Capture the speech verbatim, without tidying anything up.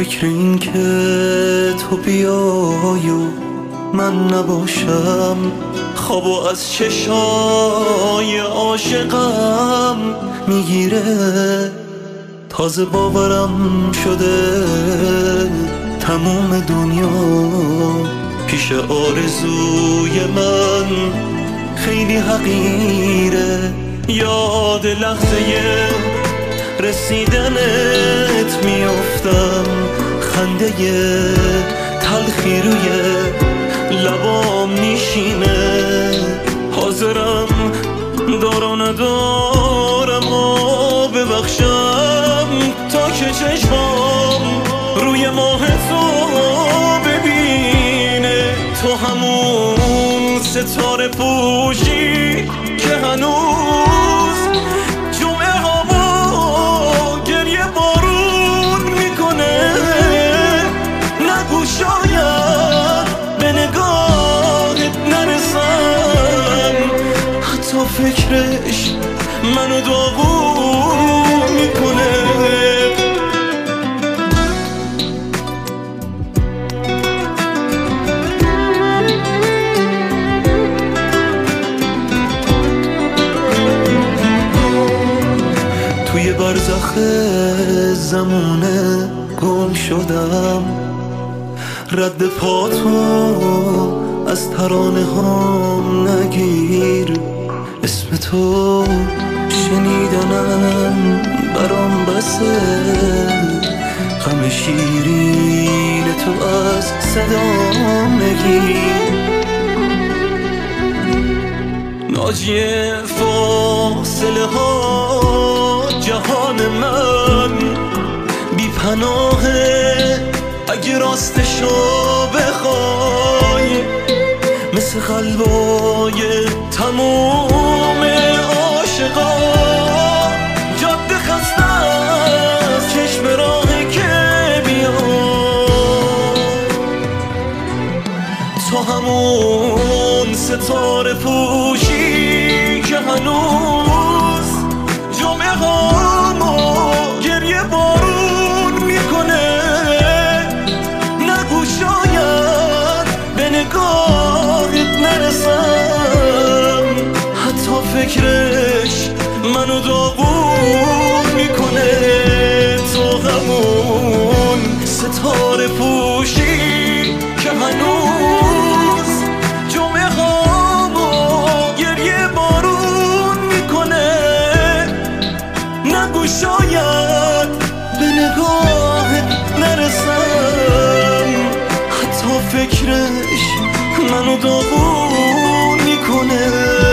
فکر این که تو بیای و من نباشم خوابو از چشای عاشقم میگیره. تازه باورم شده تموم دنیا پیش آرزوی من خیلی حقیره. یاد لحظه رسیدنت میافتم، خنده تلخی روی لبام میشینه. حاضرم دارا ندارم و ببخشم تا که چشمام روی ماه تو ببینه. تو همون ستاره پوشی که هنوز جمعه هامو گریه بارون میکنه. نگو شاید به نگاهت نرسم، حتی فکرش منو داغون میکنه. توی برزخ زمونه گم شدم، رد پاتو از ترانه هام نگیر. اسم تو شنیدنم برام بسه، غم شیرین تو از صدام نگیر. ناجی فاصله ها جهان من بی پناهه، اگه راستشو بخوای مثل قلبای تموم عاشقا. جاده خسته از چشم راهی که بیای، تو همون ستاره پوشی که هنوز جمعه هامو گریه بارون میکنه. نگو شاید به نگاهت نرسم، حتی فکرش منو داغون میکنه. تو همون ستاره پوشی که هنوز جمعه هامو گریه بارون میکنه. نگو شاید به نگاهت نرسم، حتی فکرش منو داغون میکنه.